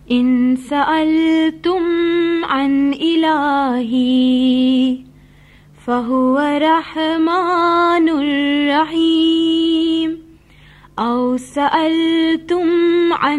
إن سألتم عن إلهي فهو رحمن رحيم أو سألتم عن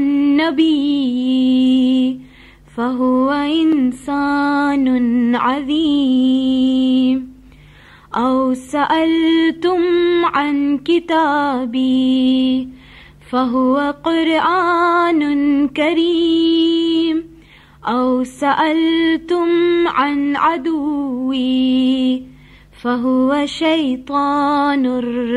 نبي فهو إنسان عظيم أو سألتم عن كتابي فهو قرآن كريم أو سألتم عن عدوي فهو شيطان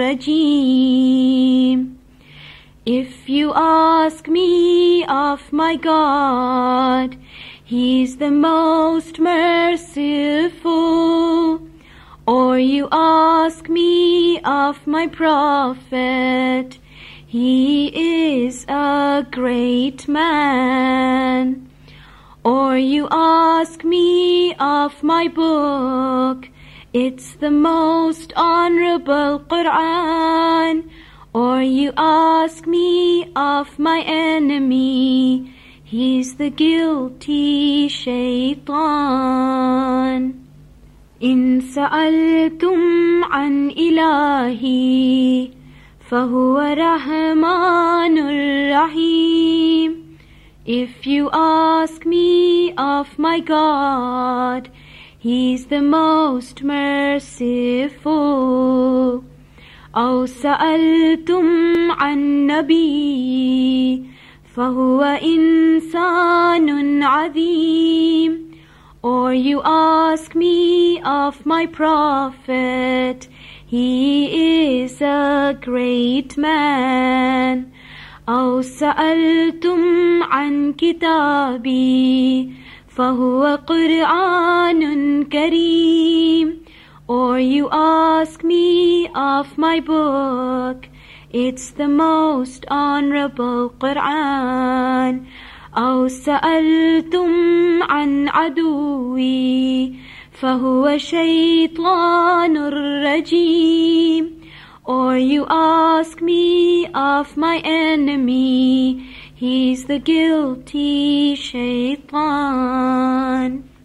رجيم. If you ask me of my God, He's the most merciful. Or you ask me of my Prophet, he is a great man. Or you ask me of my book, it's the most honorable Quran. Or you ask me of my enemy, he's the guilty shaitan. إن سألتم عن إلهي فهو رحمن رحيم. If you ask me of my God, he's the most merciful. أو سألتم عن نبي فهو إنسان عظيم. Or you ask me of my Prophet, he is a great man. أو سألتم عن كتابي فهو قرآن كريم. Or you ask me of my book, it's the most honorable Quran. أو سألتم عن عدوي فهو شيطان رجيم. Or you ask me of my enemy, he's the guilty shaitan.